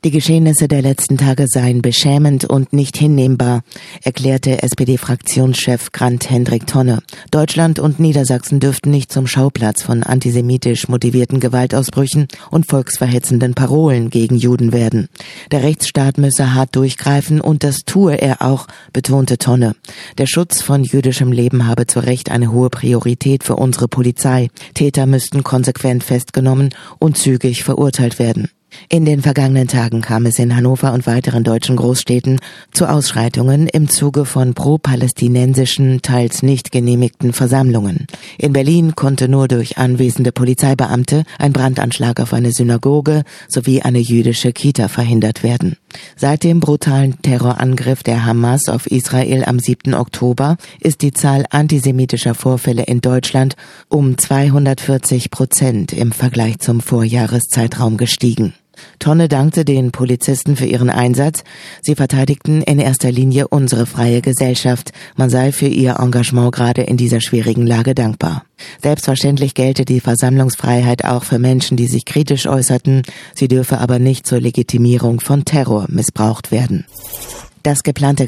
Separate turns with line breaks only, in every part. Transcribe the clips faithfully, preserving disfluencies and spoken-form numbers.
Die Geschehnisse der letzten Tage seien beschämend und nicht hinnehmbar, erklärte S P D-Fraktionschef Grant-Hendrik Tonne. Deutschland und Niedersachsen dürften nicht zum Schauplatz von antisemitisch motivierten Gewaltausbrüchen und volksverhetzenden Parolen gegen Juden werden. Der Rechtsstaat müsse hart durchgreifen und das tue er auch, betonte Tonne. Der Schutz von jüdischem Leben habe zu Recht eine hohe Priorität für unsere Polizei. Täter müssten konsequent festgenommen und zügig verurteilt werden. In den vergangenen Tagen kam es in Hannover und weiteren deutschen Großstädten zu Ausschreitungen im Zuge von pro-palästinensischen, teils nicht genehmigten Versammlungen. In Berlin konnte nur durch anwesende Polizeibeamte ein Brandanschlag auf eine Synagoge sowie eine jüdische Kita verhindert werden. Seit dem brutalen Terrorangriff der Hamas auf Israel am siebten Oktober ist die Zahl antisemitischer Vorfälle in Deutschland um zweihundertvierzig Prozent im Vergleich zum Vorjahreszeitraum gestiegen. Tonne dankte den Polizisten für ihren Einsatz. Sie verteidigten in erster Linie unsere freie Gesellschaft. Man sei für ihr Engagement gerade in dieser schwierigen Lage dankbar. Selbstverständlich gelte die Versammlungsfreiheit auch für Menschen, die sich kritisch äußerten. Sie dürfe aber nicht zur Legitimierung von Terror missbraucht werden. Das geplante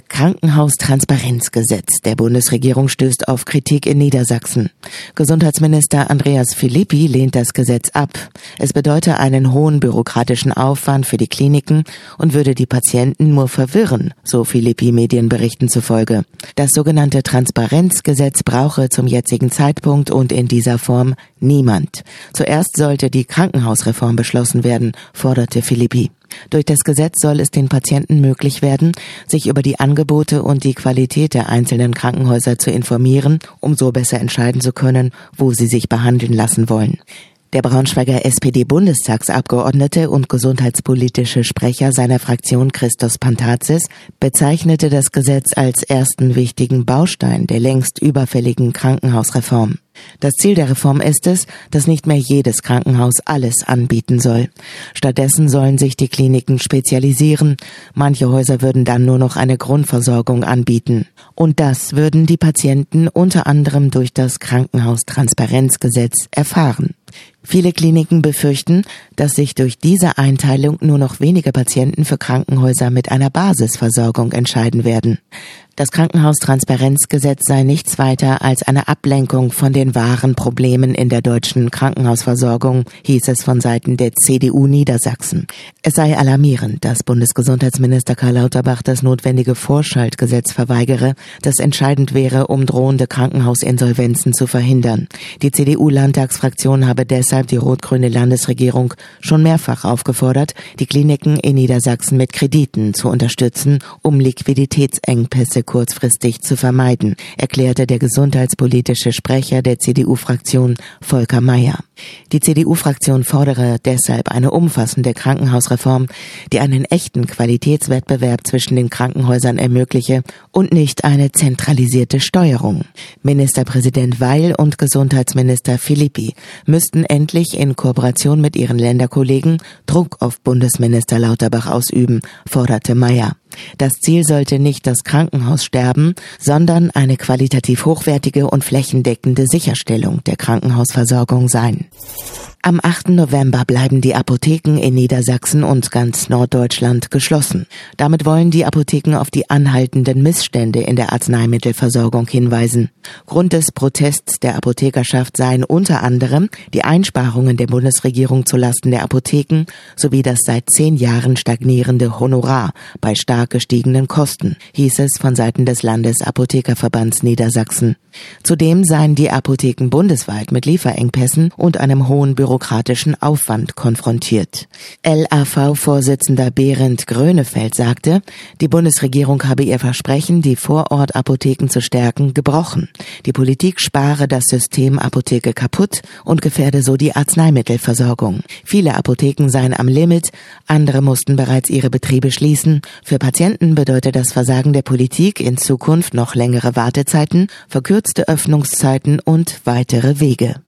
Krankenhaustransparenzgesetz der Bundesregierung stößt auf Kritik in Niedersachsen. Gesundheitsminister Andreas Philippi lehnt das Gesetz ab. Es bedeute einen hohen bürokratischen Aufwand für die Kliniken und würde die Patienten nur verwirren, so Philippi Medienberichten zufolge. Das sogenannte Transparenzgesetz brauche zum jetzigen Zeitpunkt und in dieser Form niemand. Zuerst sollte die Krankenhausreform beschlossen werden, forderte Philippi. Durch das Gesetz soll es den Patienten möglich werden, sich über die Angebote und die Qualität der einzelnen Krankenhäuser zu informieren, um so besser entscheiden zu können, wo sie sich behandeln lassen wollen. Der Braunschweiger S P D-Bundestagsabgeordnete und gesundheitspolitische Sprecher seiner Fraktion Christos Pantazis bezeichnete das Gesetz als ersten wichtigen Baustein der längst überfälligen Krankenhausreform. Das Ziel der Reform ist es, dass nicht mehr jedes Krankenhaus alles anbieten soll. Stattdessen sollen sich die Kliniken spezialisieren. Manche Häuser würden dann nur noch eine Grundversorgung anbieten. Und das würden die Patienten unter anderem durch das Krankenhaustransparenzgesetz erfahren. Viele Kliniken befürchten, dass sich durch diese Einteilung nur noch wenige Patienten für Krankenhäuser mit einer Basisversorgung entscheiden werden. Das Krankenhaustransparenzgesetz sei nichts weiter als eine Ablenkung von den wahren Problemen in der deutschen Krankenhausversorgung, hieß es von Seiten der C D U Niedersachsen. Es sei alarmierend, dass Bundesgesundheitsminister Karl Lauterbach das notwendige Vorschaltgesetz verweigere, das entscheidend wäre, um drohende Krankenhausinsolvenzen zu verhindern. Die C D U-Landtagsfraktion habe deshalb die rot-grüne Landesregierung schon mehrfach aufgefordert, die Kliniken in Niedersachsen mit Krediten zu unterstützen, um Liquiditätsengpässe kurzfristig zu vermeiden, erklärte der gesundheitspolitische Sprecher der C D U-Fraktion Volker Mayer. Die C D U-Fraktion fordere deshalb eine umfassende Krankenhausreform, die einen echten Qualitätswettbewerb zwischen den Krankenhäusern ermögliche und nicht eine zentralisierte Steuerung. Ministerpräsident Weil und Gesundheitsminister Philippi müssten endlich in Kooperation mit ihren Länderkollegen Druck auf Bundesminister Lauterbach ausüben, forderte Mayer. Das Ziel sollte nicht das Krankenhaussterben, sondern eine qualitativ hochwertige und flächendeckende Sicherstellung der Krankenhausversorgung sein. Am achten November bleiben die Apotheken in Niedersachsen und ganz Norddeutschland geschlossen. Damit wollen die Apotheken auf die anhaltenden Missstände in der Arzneimittelversorgung hinweisen. Grund des Protests der Apothekerschaft seien unter anderem die Einsparungen der Bundesregierung zulasten der Apotheken sowie das seit zehn Jahren stagnierende Honorar bei stark gestiegenen Kosten, hieß es von Seiten des Landesapothekerverbands Niedersachsen. Zudem seien die Apotheken bundesweit mit Lieferengpässen und einem hohen bürokratischen Aufwand konfrontiert. L A V-Vorsitzender Berend Grönefeld sagte, die Bundesregierung habe ihr Versprechen, die Vorortapotheken zu stärken, gebrochen. Die Politik spare das System Apotheke kaputt und gefährde so die Arzneimittelversorgung. Viele Apotheken seien am Limit, andere mussten bereits ihre Betriebe schließen. Für Patienten bedeutet das Versagen der Politik in Zukunft noch längere Wartezeiten, verkürzte Öffnungszeiten und weitere Wege.